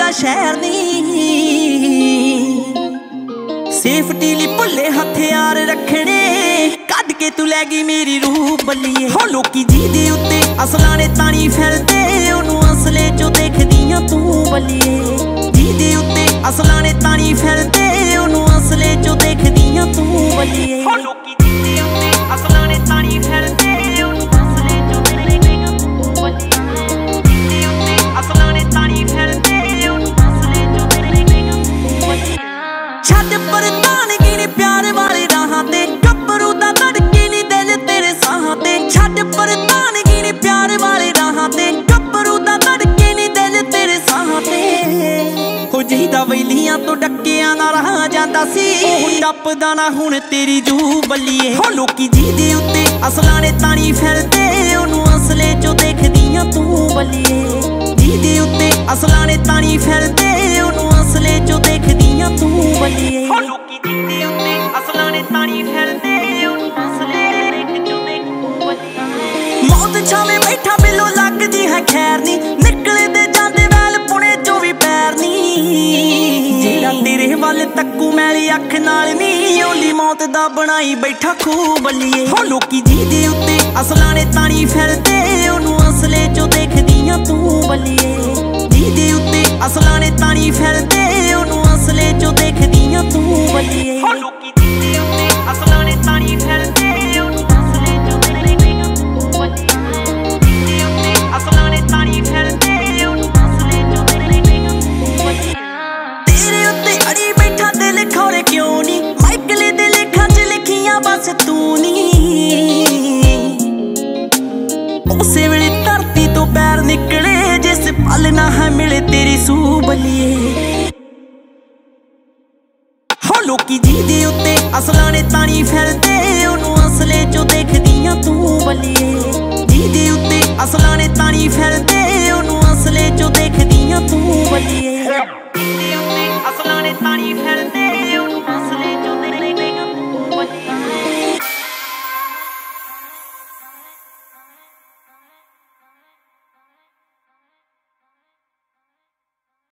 शहर नी सेफ्टी ली भुले हथियार रखने कद के तू लै गई मेरी रूह बल्लिए हो लोकी जी दे उत्ते असलां ने तानी फैलदे ओनू असले चो देखदियां तू बल्लिए जी दे उत्ते असलां ने तानी फैलदे ओनू असले चो देखदियां तू बल्लिए हो लोकी जी दे उत्ते असलां ने तानी फैलदे ओनू असले चो देखदियां तू बल्लिए जी दे उत्ते असलां ने तानी फैलदे ओनू असले चो देखदियां तू बल्लिए छड्ड परदानगी नी प्यार वाले राहां ते गब्बरू दा धड़के नी दिल तेरे साहां ते छड्ड परदानगी नी प्यार वाले राहां ते गब्बरू दा धड़के नी दिल तेरे साहां ते हो जहीदा वैलियां तो डक्कियां ना रहा जांदा सी टप्पदा ना हुण तेरी जूह बल्लिए हो लोकी जी दे उत्ते असलां ने तानी फैलदे ओनू असले चो देखदियां तू बल्लिए जी दे उत्ते असलां ने तानी फैलदे ओनू असले चो देखदियां तू बल्लिए हो लोकी जी दे उत्ते असलां ने तानी फैलदे ओनू असले चो देखदियां तू बल्लिए मौत छावे बैठा बिलो लगदी है खैर नी निकले दे जांदे वैल पुणे चो भी पैर नी जेड़ा तेरे वल तक्कू मैली अख नाल नी ओली मौत दा बनाई बैठा खूह बल्लिए हो लोकी जी दे उत्ते असलां ने तानी फैलदे ओनू असले चो देखदियां तू बल्लिए जी दे उत्ते असलां ने तानी फैलदे ओनू असले चो देखदियां तू बल्लिए हो लोकी जी दे उत्ते असलां ने तानी फैलदे ओनू असले चो देखदियां तू बल्लिए जी दे उत्ते असलां ने तानी फैलदे ओनू असले चो देखदियां तू बल्लिए तेरे उत्ते अड़ी बैठा दिल खौरे क्यों नी माइकले दे लेखां च लिखियां बस तू नी उसे वेले धरती तो पैर निकले जिस पल ना है मिले तेरी सूह बल्लिए हो लोकी जी दे उत्ते असलां ने तानी फैलदे ओनू असले चो देखदियां तू बल्लिए जी दे उत्ते असलां ने तानी फैलदे ओनू असले चो देखदियां तू बल्लिए जी दे उत्ते असलां ने तानी फैलदे